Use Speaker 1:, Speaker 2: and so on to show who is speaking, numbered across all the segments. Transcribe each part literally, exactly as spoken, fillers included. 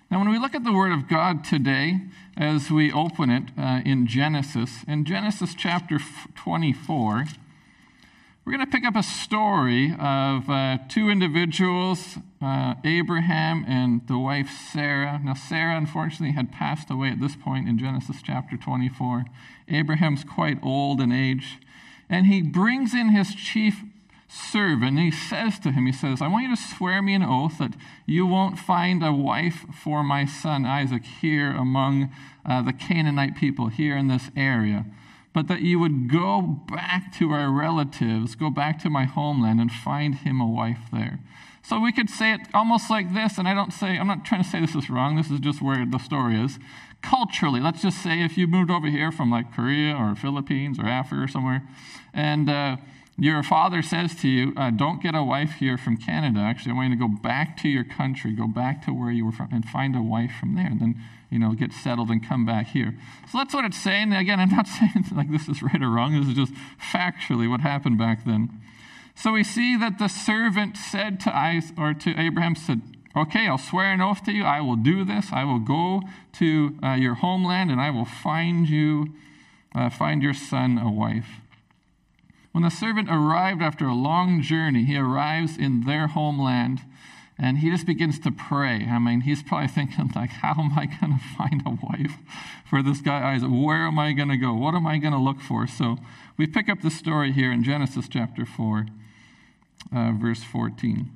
Speaker 1: Now, when we look at the Word of God today, as we open it uh, in Genesis, in Genesis chapter twenty-four, we're going to pick up a story of uh, two individuals, uh, Abraham and the wife Sarah. Now, Sarah, unfortunately, had passed away at this point in Genesis chapter twenty-four. Abraham's quite old in age, and he brings in his chief servant, and he says to him, he says, I want you to swear me an oath that you won't find a wife for my son Isaac here among uh, the Canaanite people here in this area, but that you would go back to our relatives, go back to my homeland and find him a wife there. So we could say it almost like this, and I don't say, I'm not trying to say this is wrong, this is just where the story is. Culturally, let's just say if you moved over here from like Korea or Philippines or Africa or somewhere, and uh, your father says to you, uh, don't get a wife here from Canada. Actually, I want you to go back to your country, go back to where you were from, and find a wife from there. And then, you know, get settled and come back here. So that's what it's saying. Again, I'm not saying like this is right or wrong. This is just factually what happened back then. So we see that the servant said to Isaac, or to Abraham, said, okay, I'll swear an oath to you. I will do this. I will go to uh, your homeland, and I will find you, uh, find your son a wife. When the servant arrived after a long journey, he arrives in their homeland, and he just begins to pray. I mean, he's probably thinking, like, how am I going to find a wife for this guy Isaac? Where am I going to go? What am I going to look for? So we pick up the story here in Genesis chapter four, uh, verse fourteen.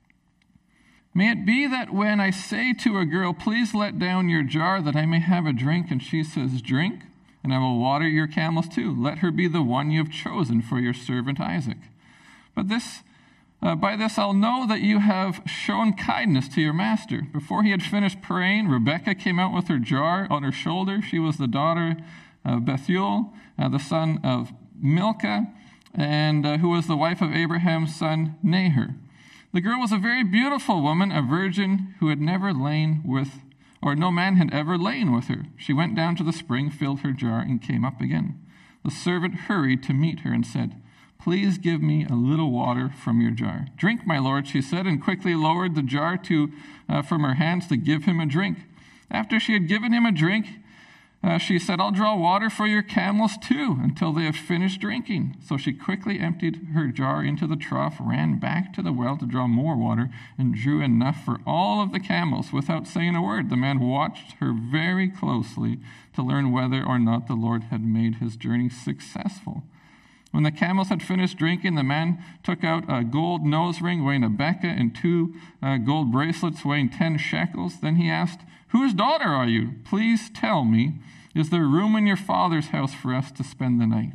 Speaker 1: May it be that when I say to a girl, please let down your jar that I may have a drink, and she says, drink, and I will water your camels too. Let her be the one you have chosen for your servant Isaac. But this, uh, by this I'll know that you have shown kindness to your master. Before he had finished praying, Rebekah came out with her jar on her shoulder. She was the daughter of Bethuel, uh, the son of Milcah, and uh, who was the wife of Abraham's son Nahor. The girl was a very beautiful woman, a virgin who had never lain with or no man had ever lain with her. She went down to the spring, filled her jar, and came up again. The servant hurried to meet her and said, please give me a little water from your jar. Drink, my lord, she said, and quickly lowered the jar to uh, from her hands to give him a drink. After she had given him a drink, uh, she said, I'll draw water for your camels too, until they have finished drinking. So she quickly emptied her jar into the trough, ran back to the well to draw more water, and drew enough for all of the camels without saying a word. The man watched her very closely to learn whether or not the Lord had made his journey successful. When the camels had finished drinking, the man took out a gold nose ring weighing a beka and two uh, gold bracelets weighing ten shekels. Then he asked, whose daughter are you? Please tell me, is there room in your father's house for us to spend the night?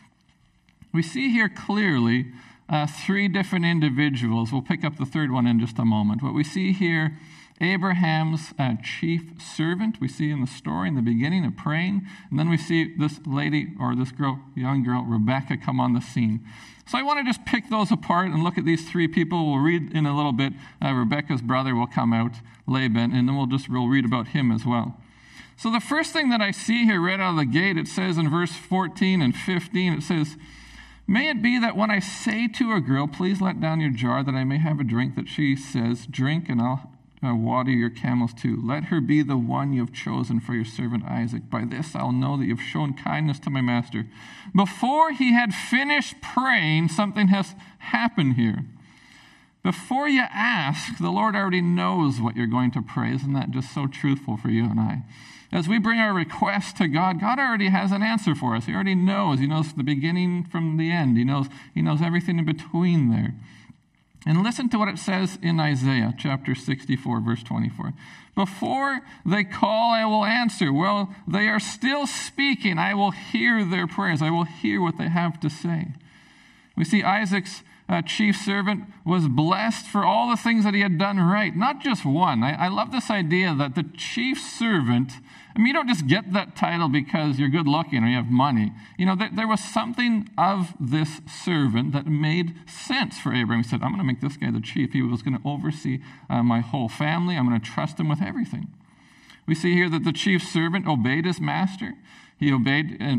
Speaker 1: We see here clearly uh, three different individuals. We'll pick up the third one in just a moment. But we see here Abraham's uh, chief servant. We see in the story in the beginning of praying. And then we see this lady, or this girl, young girl, Rebekah, come on the scene. So I want to just pick those apart and look at these three people. We'll read in a little bit. Uh, Rebekah's brother will come out, Laban, and then we'll just we'll read about him as well. So the first thing that I see here right out of the gate, it says in verse fourteen and fifteen, it says, may it be that when I say to a girl, please let down your jar that I may have a drink, that she says, drink, and I'll uh, water your camels too. Let her be the one you have chosen for your servant Isaac. By this I'll know that you have shown kindness to my master. Before he had finished praying, something has happened here. Before you ask, the Lord already knows what you're going to pray. Isn't that just so truthful for you and I? As we bring our requests to God, God already has an answer for us. He already knows. He knows the beginning from the end. He knows, he knows everything in between there. And listen to what it says in Isaiah chapter sixty-four, verse twenty-four. Before they call, I will answer. Well, they are still speaking. I will hear their prayers. I will hear what they have to say. We see Isaac's uh, chief servant was blessed for all the things that he had done right. Not just one. I, I love this idea that the chief servant, I mean, you don't just get that title because you're good looking or you have money. You know, there, there was something of this servant that made sense for Abraham. He said, I'm going to make this guy the chief. He was going to oversee uh, my whole family. I'm going to trust him with everything. We see here that the chief servant obeyed his master. He obeyed and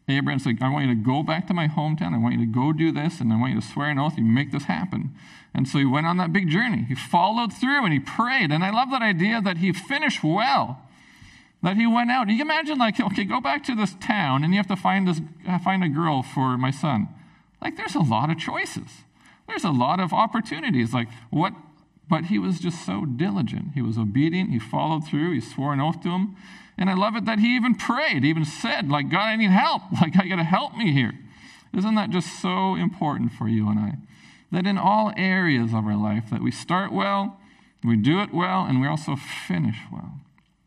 Speaker 1: Abraham said, I want you to go back to my hometown. I want you to go do this, and I want you to swear an oath. You make this happen. And so he went on that big journey. He followed through, and he prayed. And I love that idea that he finished well, that he went out. You can imagine, like, okay, go back to this town, and you have to find this, find a girl for my son. Like, there's a lot of choices. There's a lot of opportunities. Like, what? But he was just so diligent. He was obedient. He followed through. He swore an oath to him. And I love it that he even prayed. He even said, like, God, I need help. Like, I got to help me here. Isn't that just so important for you and I? That in all areas of our life, that we start well, we do it well, and we also finish well.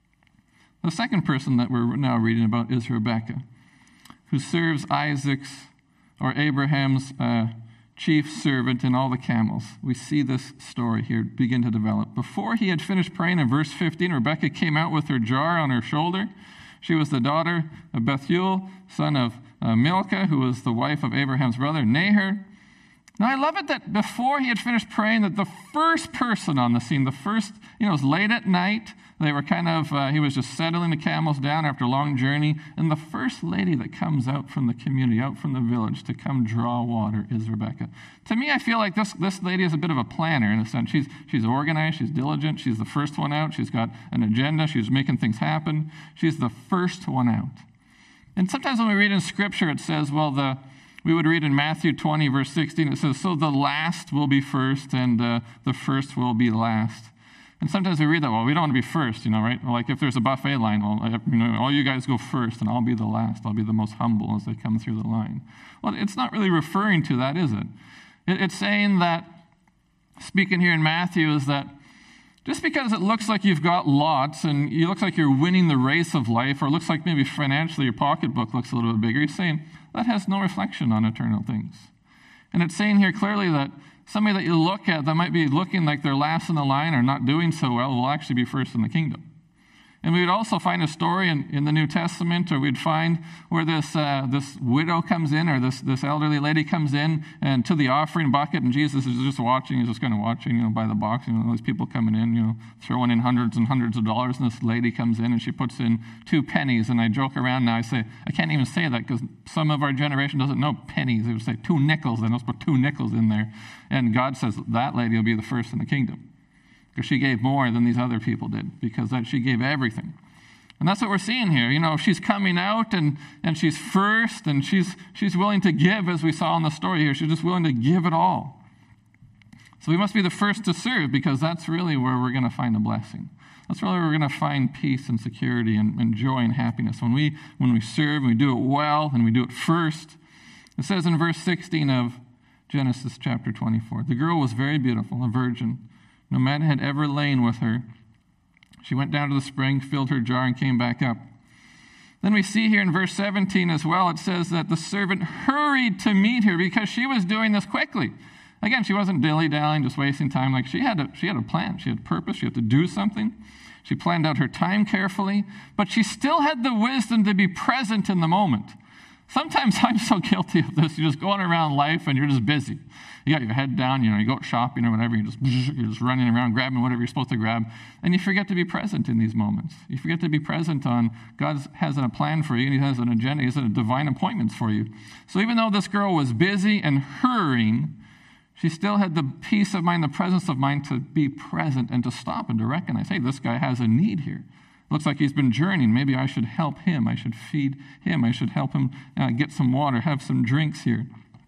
Speaker 1: The second person that we're now reading about is Rebekah, who serves Isaac's or Abraham's uh, chief servant and all the camels. We see this story here begin to develop. Before he had finished praying in verse fifteen, Rebekah came out with her jar on her shoulder. She was the daughter of Bethuel, son of uh, Milcah, who was the wife of Abraham's brother, Nahor. Now, I love it that before he had finished praying, that the first person on the scene, the first, you know, it was late at night. They were kind of, uh, he was just settling the camels down after a long journey. And the first lady that comes out from the community, out from the village to come draw water is Rebekah. To me, I feel like this, this lady is a bit of a planner in a sense. She's, she's organized, she's diligent, she's the first one out, she's got an agenda, she's making things happen. She's the first one out. And sometimes when we read in Scripture, it says, well, the we would read in Matthew twenty, verse sixteen, it says, so the last will be first and uh, the first will be last. And sometimes we read that, well, we don't want to be first, you know, right? Like if there's a buffet line, well, you know, all you guys go first and I'll be the last. I'll be the most humble as they come through the line. Well, it's not really referring to that, is it? It's saying that, speaking here in Matthew, is that just because it looks like you've got lots and it looks like you're winning the race of life, or it looks like maybe financially your pocketbook looks a little bit bigger, he's saying that has no reflection on eternal things. And it's saying here clearly that somebody that you look at that might be looking like they're last in the line or not doing so well will actually be first in the kingdom. And we would also find a story in, in the New Testament, or we'd find where this uh, this widow comes in, or this, this elderly lady comes in and to the offering bucket, and Jesus is just watching. He's just kind of watching, you know, by the box. You know, all these people coming in, you know, throwing in hundreds and hundreds of dollars, and this lady comes in and she puts in two pennies. And I joke around now. I say I can't even say that because some of our generation doesn't know pennies. They would say two nickels, and let's put two nickels in there. And God says that lady will be the first in the kingdom. Because she gave more than these other people did, because that she gave everything. And that's what we're seeing here. You know, she's coming out and, and she's first, and she's she's willing to give, as we saw in the story here. She's just willing to give it all. So we must be the first to serve, because that's really where we're going to find a blessing. That's really where we're going to find peace and security and, and joy and happiness. When we when we serve, and we do it well, and we do it first. It says in verse sixteen of Genesis chapter twenty-four, the girl was very beautiful, a virgin. No man had ever lain with her. She went down to the spring, filled her jar, and came back up. Then we see here in verse seventeen as well, it says that the servant hurried to meet her because she was doing this quickly. Again, she wasn't dilly-dallying, just wasting time. Like she had a, she had a plan. She had purpose. She had to do something. She planned out her time carefully, but she still had the wisdom to be present in the moment. Sometimes I'm so guilty of this. You're just going around life and you're just busy. You got your head down, you know, you go shopping or whatever, you're just, you're just running around grabbing whatever you're supposed to grab, and you forget to be present in these moments. You forget to be present on God has a plan for you, and he has an agenda, he has a divine appointments for you. So even though this girl was busy and hurrying, she still had the peace of mind, the presence of mind to be present and to stop and to recognize, hey, this guy has a need here. Looks like he's been journeying. Maybe I should help him. I should feed him. I should help him uh, get some water, have some drinks here.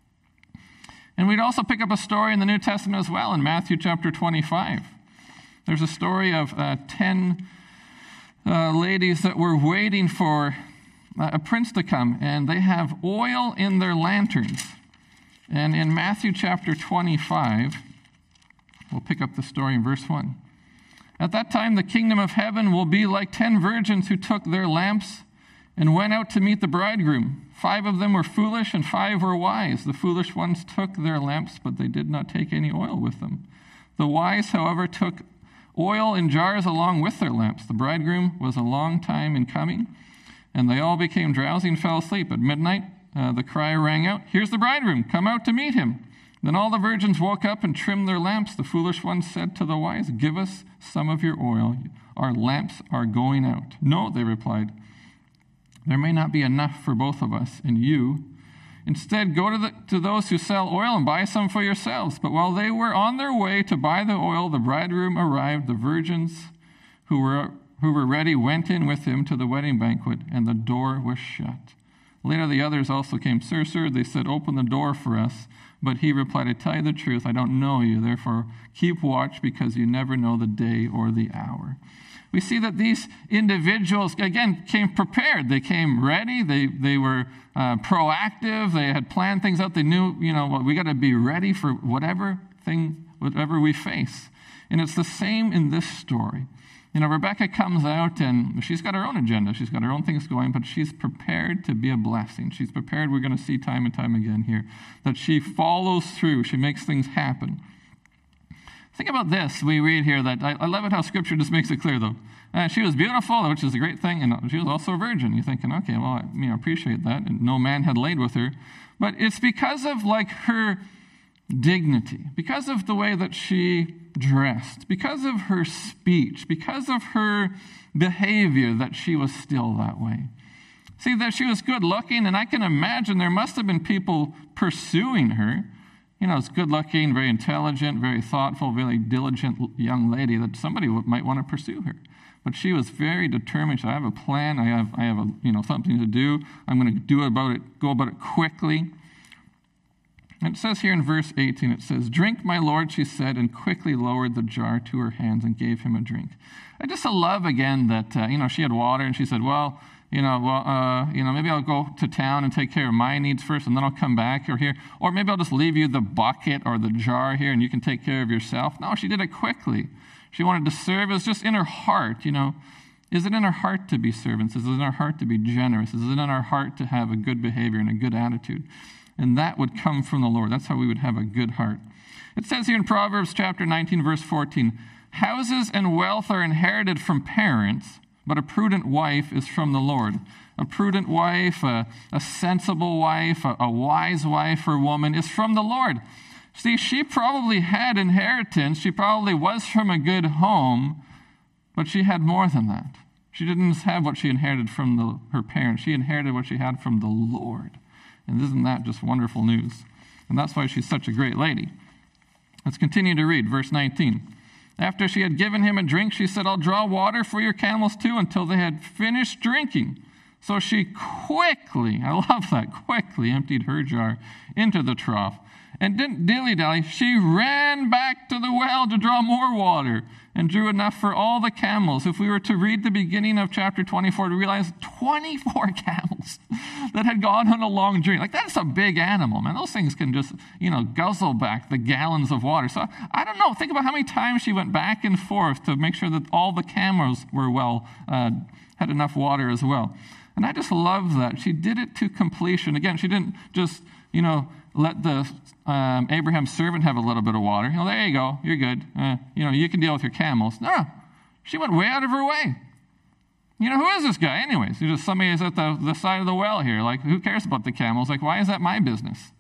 Speaker 1: And we'd also pick up a story in the New Testament as well in Matthew chapter twenty-five. There's a story of uh, ten uh, ladies that were waiting for uh, a prince to come, and they have oil in their lanterns. And in Matthew chapter twenty-five, we'll pick up the story in verse one. At that time, the kingdom of heaven will be like ten virgins who took their lamps and went out to meet the bridegroom. Five of them were foolish and five were wise. The foolish ones took their lamps, but they did not take any oil with them. The wise, however, took oil in jars along with their lamps. The bridegroom was a long time in coming, and they all became drowsy and fell asleep. At midnight, uh, the cry rang out, "Here's the bridegroom, come out to meet him." Then all the virgins woke up and trimmed their lamps. The foolish ones said to the wise, "Give us some of your oil. Our lamps are going out." "No," they replied. There may not be enough for both of us and you. Instead, go to, the, to those who sell oil and buy some for yourselves." But while they were on their way to buy the oil, the bridegroom arrived. The virgins who were, who were ready went in with him to the wedding banquet, and the door was shut. Later the others also came. "Sir, sir," they said, "open the door for us." But he replied, "I tell you the truth, I don't know you. Therefore, keep watch, because you never know the day or the hour." We see that these individuals, again, came prepared. They came ready. They they were uh, proactive. They had planned things out. They knew, you know, well, we got to be ready for whatever thing, whatever we face. And it's the same in this story. You know, Rebecca comes out, and she's got her own agenda. She's got her own things going, but she's prepared to be a blessing. She's prepared, we're going to see time and time again here, that she follows through. She makes things happen. Think about this. We read here that, I, I love it how Scripture just makes it clear, though. Uh, she was beautiful, which is a great thing, and she was also a virgin. You're thinking, okay, well, I you know, appreciate that, and no man had laid with her. But it's because of, like, her dignity, because of the way that she dressed, because of her speech, because of her behavior, that she was still that way. See, that she was good looking, and I can imagine there must have been people pursuing her. You know, it's good looking, very intelligent, very thoughtful, very diligent young lady, that somebody might want to pursue her. But she was very determined. She said, I have a plan. I have, I have a, you know, something to do. I'm going to do about it, go about it quickly. And it says here in verse eighteen, it says, "Drink, my lord," she said, and quickly lowered the jar to her hands and gave him a drink. I just love, again, that, uh, you know, she had water, and she said, well, you know, well, uh, you know, maybe I'll go to town and take care of my needs first, and then I'll come back or here. Or maybe I'll just leave you the bucket or the jar here, and you can take care of yourself. No, she did it quickly. She wanted to serve. It was just in her heart, you know. Is it in our heart to be servants? Is it in our heart to be generous? Is it in our heart to have a good behavior and a good attitude? And that would come from the Lord. That's how we would have a good heart. It says here in Proverbs chapter nineteen, verse fourteen, "Houses and wealth are inherited from parents, but a prudent wife is from the Lord." A prudent wife, a, a sensible wife, a, a wise wife or woman is from the Lord. See, she probably had inheritance. She probably was from a good home, but she had more than that. She didn't have what she inherited from the, her parents. She inherited what she had from the Lord. And isn't that just wonderful news? And that's why she's such a great lady. Let's continue to read, verse nineteen. "After she had given him a drink, she said, 'I'll draw water for your camels too,' until they had finished drinking. So she quickly," I love that, quickly emptied her jar into the trough, and didn't dilly-dally. She ran back to the well to draw more water and drew enough for all the camels. If we were to read the beginning of chapter twenty-four, to realize twenty-four camels that had gone on a long journey. Like, that's a big animal, man. Those things can just, you know, guzzle back the gallons of water. So I don't know. Think about how many times she went back and forth to make sure that all the camels were well, uh, had enough water as well. And I just love that. She did it to completion. Again, she didn't just, you know, let the um, Abraham's servant have a little bit of water. You know, there you go. You're good. Uh, you know, you can deal with your camels. No, no. She went way out of her way. You know, who is this guy anyways? He's just somebody who's at the, the side of the well here. Like, who cares about the camels? Like, why is that my business?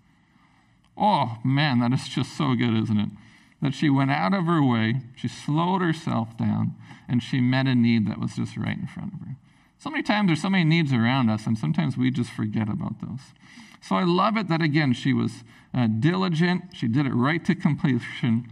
Speaker 1: Oh, man, that is just so good, isn't it? That she went out of her way, she slowed herself down, and she met a need that was just right in front of her. So many times there's so many needs around us, and sometimes we just forget about those. So I love it that, again, she was uh, diligent. She did it right to completion.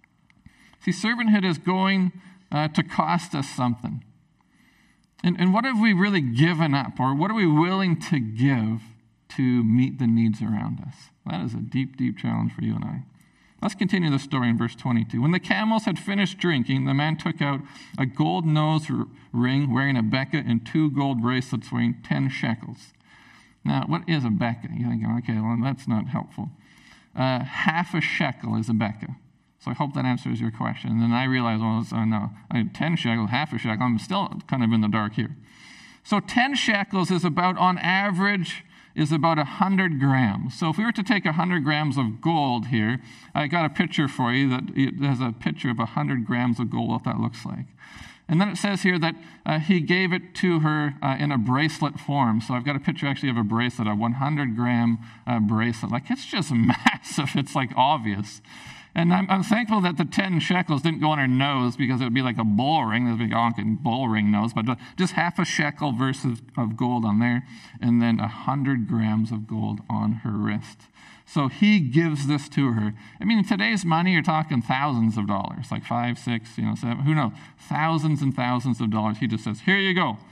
Speaker 1: See, servanthood is going uh, to cost us something. And, and what have we really given up, or what are we willing to give to meet the needs around us? That is a deep, deep challenge for you and I. Let's continue the story in verse twenty-two. "When the camels had finished drinking, the man took out a gold nose r- ring wearing a beka and two gold bracelets weighing ten shekels. Now, what is a beka? You're thinking, okay, well, that's not helpful. Uh, half a shekel is a beka. So I hope that answers your question. And then I realized, well, it's, uh, no, I had ten shekels, half a shekel. I'm still kind of in the dark here. So ten shekels is about, on average, is about one hundred grams. So if we were to take one hundred grams of gold here, I got a picture for you that it has a picture of one hundred grams of gold, what that looks like. And then it says here that uh, he gave it to her uh, in a bracelet form. So I've got a picture actually of a bracelet, a one hundred gram uh, bracelet. Like, it's just massive. It's like obvious. And I'm, I'm thankful that the ten shekels didn't go on her nose, because it would be like a bull ring, this big honking bull ring nose, but just half a shekel versus of gold on there, and then a hundred grams of gold on her wrist. So he gives this to her. I mean, in today's money, you're talking thousands of dollars, like five, six, you know, seven, who knows, thousands and thousands of dollars. He just says, here you go.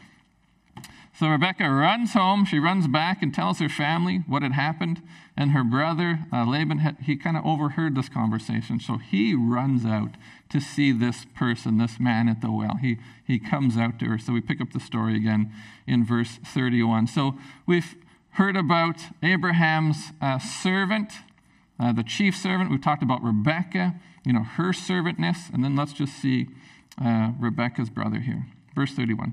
Speaker 1: So Rebekah runs home. She runs back and tells her family what had happened. And her brother, uh, Laban, had, he kind of overheard this conversation. So he runs out to see this person, this man at the well. He, he comes out to her. So we pick up the story again in verse thirty-one. So we've heard about Abraham's uh, servant, uh, the chief servant. We've talked about Rebekah, you know, her servantness. And then let's just see uh, Rebekah's brother here. Verse thirty-one.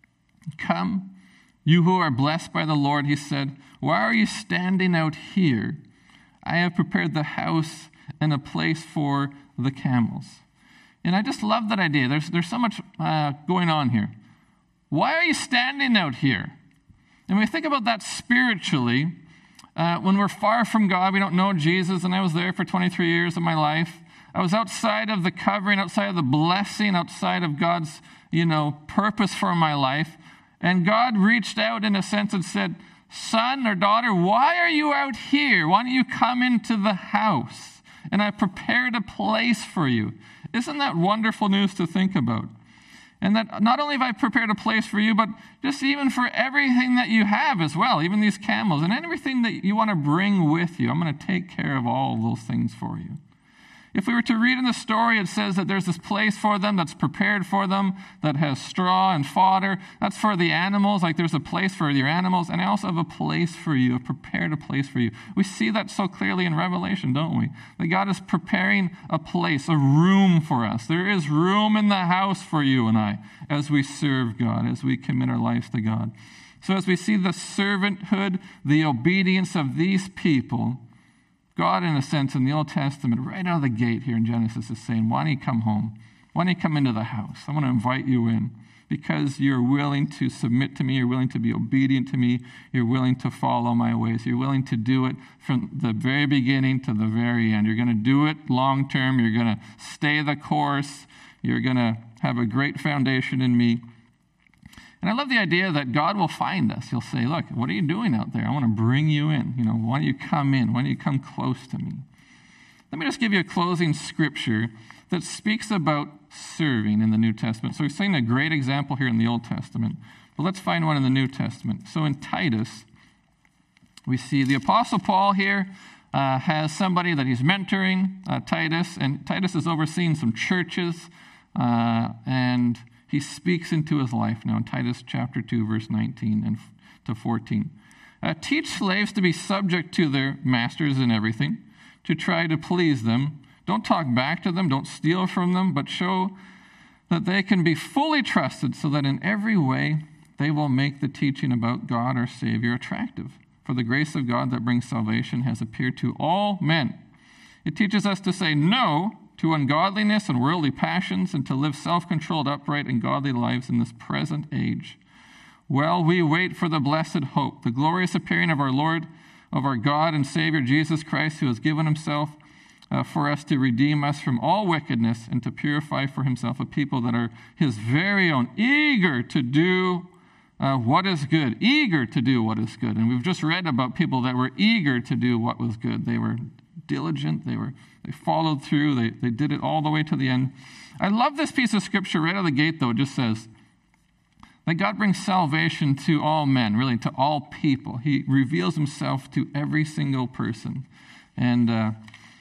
Speaker 1: Come, you who are blessed by the Lord, he said, why are you standing out here? I have prepared the house and a place for the camels. And I just love that idea. There's, there's so much uh, going on here. Why are you standing out here? And when we think about that spiritually, uh, when we're far from God, we don't know Jesus, and I was there for twenty-three years of my life. I was outside of the covering, outside of the blessing, outside of God's, you know, purpose for my life. And God reached out in a sense and said, son or daughter, why are you out here? Why don't you come into the house? And I prepared a place for you. Isn't that wonderful news to think about? And that not only have I prepared a place for you, but just even for everything that you have as well, even these camels and everything that you want to bring with you. I'm going to take care of all of those things for you. If we were to read in the story, it says that there's this place for them that's prepared for them, that has straw and fodder. That's for the animals, like there's a place for your animals. And I also have a place for you, I've prepared a place for you. We see that so clearly in Revelation, don't we? That God is preparing a place, a room for us. There is room in the house for you and I as we serve God, as we commit our lives to God. So as we see the servanthood, the obedience of these people, God, in a sense, in the Old Testament, right out of the gate here in Genesis, is saying, why don't you come home? Why don't you come into the house? I want to invite you in because you're willing to submit to me. You're willing to be obedient to me. You're willing to follow my ways. You're willing to do it from the very beginning to the very end. You're going to do it long term. You're going to stay the course. You're going to have a great foundation in me. And I love the idea that God will find us. He'll say, look, what are you doing out there? I want to bring you in. You know, why don't you come in? Why don't you come close to me? Let me just give you a closing scripture that speaks about serving in the New Testament. So we've seen a great example here in the Old Testament, but let's find one in the New Testament. So in Titus, we see the Apostle Paul here uh, has somebody that he's mentoring, uh, Titus, and Titus is overseeing some churches, uh, and he speaks into his life now in Titus chapter two, verse nineteen and to fourteen. Uh, Teach slaves to be subject to their masters in everything, to try to please them. Don't talk back to them, don't steal from them, but show that they can be fully trusted so that in every way they will make the teaching about God our Savior attractive. For the grace of God that brings salvation has appeared to all men. It teaches us to say no to ungodliness and worldly passions, and to live self-controlled, upright, and godly lives in this present age, while we wait for the blessed hope, the glorious appearing of our Lord, of our God and Savior, Jesus Christ, who has given himself uh, for us to redeem us from all wickedness and to purify for himself a people that are his very own, eager to do uh, what is good, eager to do what is good. And we've just read about people that were eager to do what was good. They were diligent, they were They followed through. They, they did it all the way to the end. I love this piece of scripture right out of the gate, though. It just says that God brings salvation to all men, really to all people. He reveals himself to every single person. And uh,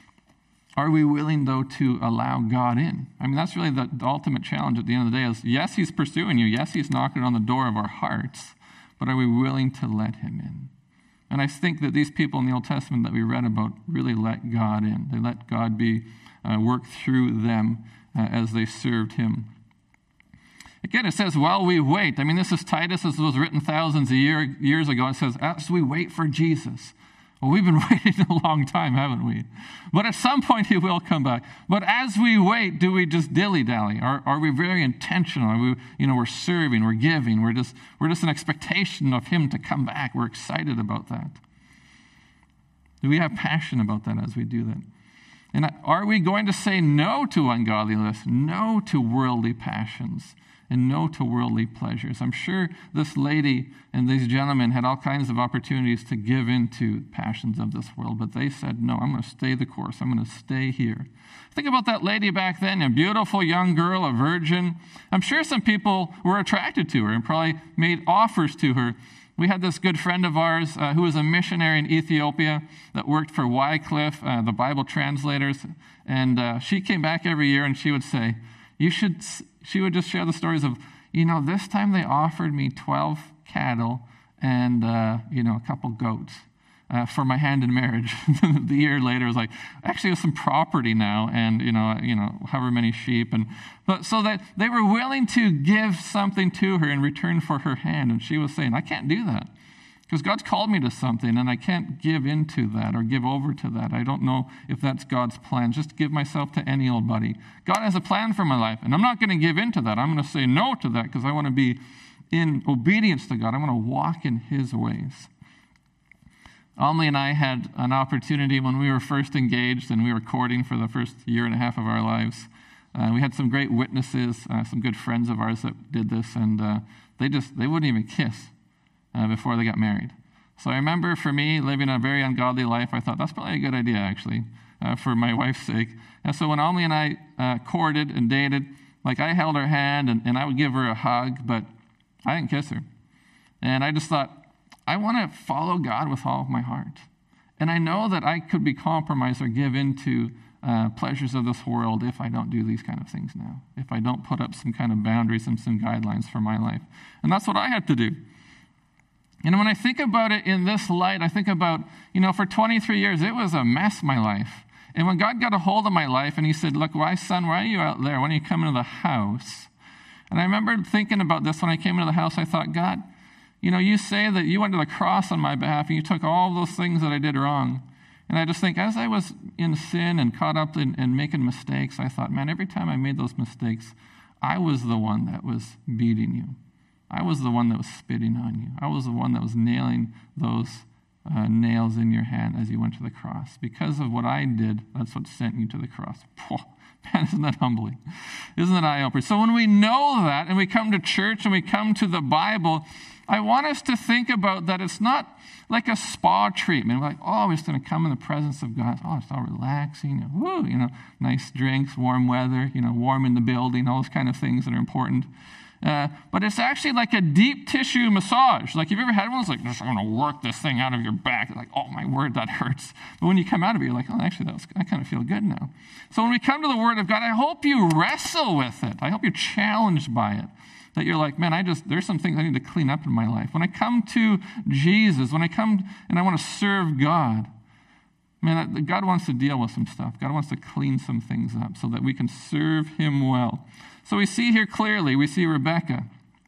Speaker 1: are we willing, though, to allow God in? I mean, that's really the, the ultimate challenge at the end of the day is, yes, he's pursuing you. Yes, he's knocking on the door of our hearts. But are we willing to let him in? And I think that these people in the Old Testament that we read about really let God in. They let God be uh, work through them uh, as they served him. Again, it says, while we wait. I mean, this is Titus. This was written thousands of year, years ago. It says, as we wait for Jesus. Well, we've been waiting a long time, haven't we? But at some point, he will come back. But as we wait, do we just dilly-dally? Are, are we very intentional? Are we, you know, we're serving, we're giving. We're just, we're just an expectation of him to come back. We're excited about that. Do we have passion about that as we do that? And are we going to say no to ungodliness, no to worldly passions, and no to worldly pleasures? I'm sure this lady and these gentlemen had all kinds of opportunities to give in to passions of this world, but they said, no, I'm going to stay the course. I'm going to stay here. Think about that lady back then, a beautiful young girl, a virgin. I'm sure some people were attracted to her and probably made offers to her. We had this good friend of ours uh, who was a missionary in Ethiopia that worked for Wycliffe, uh, the Bible translators, and uh, she came back every year and she would say, you should, she would just share the stories of, you know, this time they offered me twelve cattle and, uh, you know, a couple goats uh, for my hand in marriage. The year later, it was like, actually, there's some property now and, you know, you know, however many sheep. And but so that they were willing to give something to her in return for her hand. And she was saying, I can't do that because God's called me to something and I can't give into that or give over to that. I don't know if that's God's plan. Just give myself to any old buddy. God has a plan for my life and I'm not going to give into that. I'm going to say no to that because I want to be in obedience to God. I want to walk in his ways. Almy and I had an opportunity when we were first engaged and we were courting for the first year and a half of our lives. Uh, we had some great witnesses, uh, some good friends of ours that did this, and uh, they just, they wouldn't even kiss uh, before they got married. So I remember for me, living a very ungodly life, I thought that's probably a good idea, actually, uh, for my wife's sake. And so when Almy and I uh, courted and dated, like I held her hand and, and I would give her a hug, but I didn't kiss her. And I just thought, I want to follow God with all of my heart. And I know that I could be compromised or give into uh, pleasures of this world if I don't do these kind of things now, if I don't put up some kind of boundaries and some guidelines for my life. And that's what I had to do. And when I think about it in this light, I think about, you know, for twenty-three years, it was a mess, my life. And when God got a hold of my life and he said, look, why, son, why are you out there? Why don't you come into the house? And I remember thinking about this when I came into the house. I thought, God, you know, you say that you went to the cross on my behalf and you took all those things that I did wrong. And I just think as I was in sin and caught up in, in making mistakes, I thought, man, every time I made those mistakes, I was the one that was beating you. I was the one that was spitting on you. I was the one that was nailing those uh, nails in your hand as you went to the cross. Because of what I did, that's what sent you to the cross. Poh, man, isn't that humbling? Isn't that eye-opening? So when we know that and we come to church and we come to the Bible, I want us to think about that it's not like a spa treatment. We're like, oh, we're just going to come in the presence of God. Oh, it's all relaxing. Woo, you know, nice drinks, warm weather, you know, warm in the building, all those kind of things that are important. Uh, but it's actually like a deep tissue massage. Like, have you ever had one? It's like, I'm going to work this thing out of your back. Like, oh, my word, that hurts. But when you come out of it, you're like, oh, actually, that was, I kind of feel good now. So when we come to the Word of God, I hope you wrestle with it. I hope you're challenged by it. That you're like, man, I just, there's some things I need to clean up in my life. When I come to Jesus, when I come and I want to serve God, man, God wants to deal with some stuff. God wants to clean some things up so that we can serve him well. So we see here clearly, we see Rebekah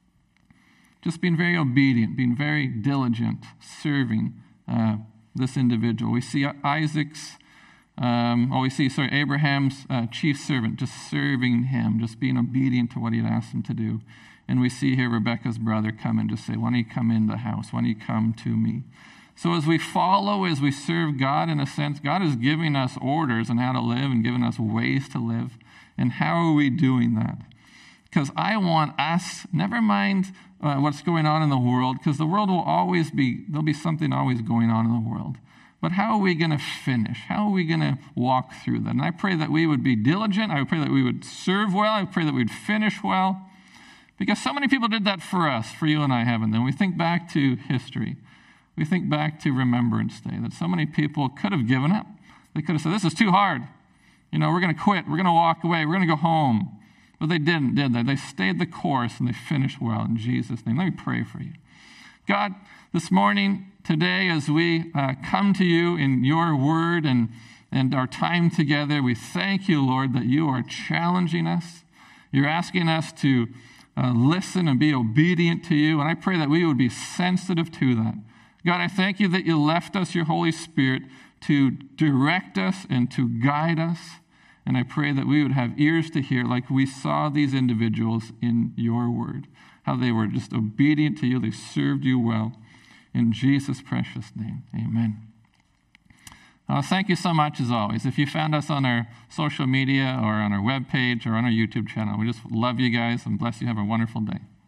Speaker 1: just being very obedient, being very diligent, serving uh, this individual. We see Isaac's, um, oh, we see, sorry, Abraham's uh, chief servant just serving him, just being obedient to what he had asked him to do. And we see here Rebekah's brother come and just say, why don't you come in the house? Why don't you come to me? So as we follow, as we serve God, in a sense, God is giving us orders on how to live and giving us ways to live. And how are we doing that? Because I want us, never mind uh, what's going on in the world, because the world will always be, there'll be something always going on in the world. But how are we going to finish? How are we going to walk through that? And I pray that we would be diligent. I would pray that we would serve well. I pray that we'd finish well. Because so many people did that for us, for you and I haven't. Then we think back to history. We think back to Remembrance Day, that so many people could have given up. They could have said, this is too hard. You know, we're going to quit. We're going to walk away. We're going to go home. But they didn't, did they? They stayed the course and they finished well in Jesus' name. Let me pray for you. God, this morning, today, as we uh, come to you in your word and, and our time together, we thank you, Lord, that you are challenging us. You're asking us to uh, listen and be obedient to you. And I pray that we would be sensitive to that. God, I thank you that you left us your Holy Spirit to direct us and to guide us. And I pray that we would have ears to hear like we saw these individuals in your word, how they were just obedient to you. They served you well. In Jesus' precious name, amen. Uh, thank you so much, as always. If you found us on our social media or on our webpage or on our YouTube channel, we just love you guys and bless you. Have a wonderful day.